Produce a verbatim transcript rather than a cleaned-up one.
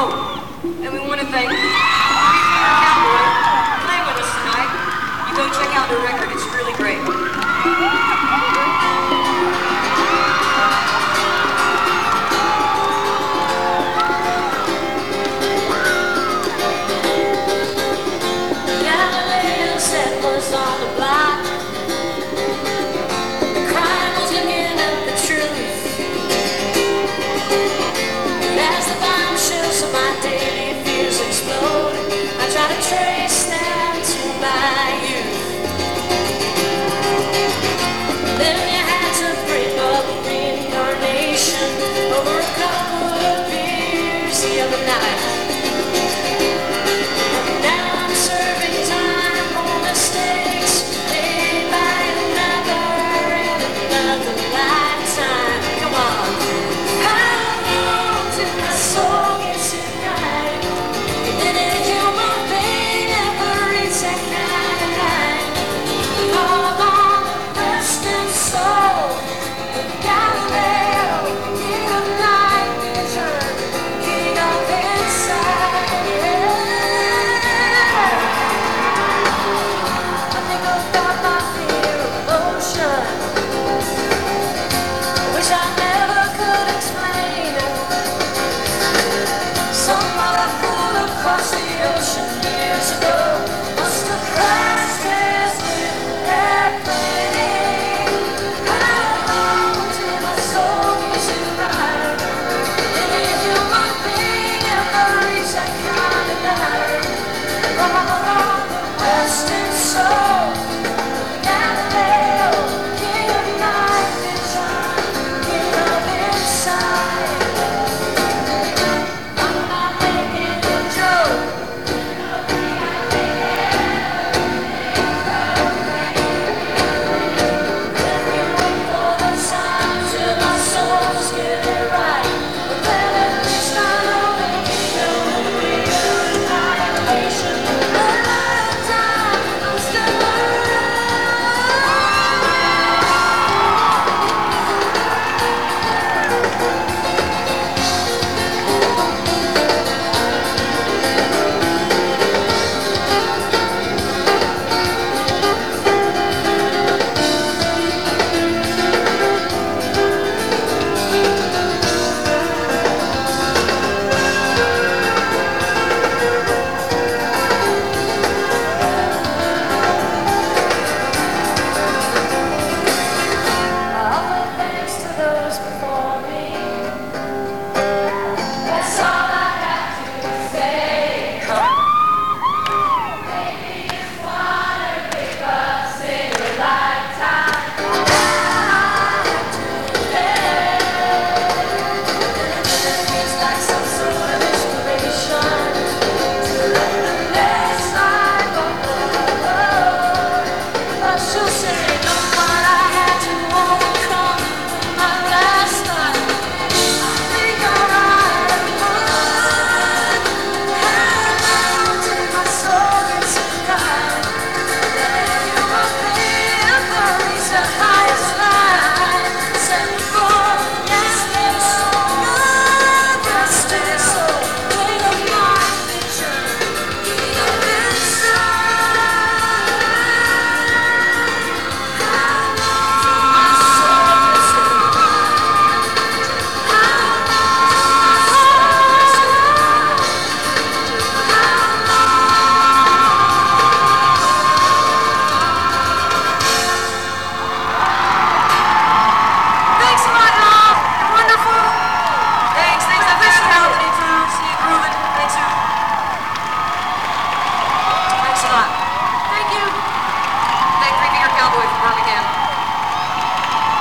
Oh, and we want to thank Three-Finger Cowboy for playing with us tonight. You go check out the record, it's really great. Trace them to my youth. Then you had to bring up reincarnation over a couple of beers the other night. And now I'm serving time for mistakes made by another in another lifetime. Come on. How long did my soul get tonight? Did it heal my Thanks a lot.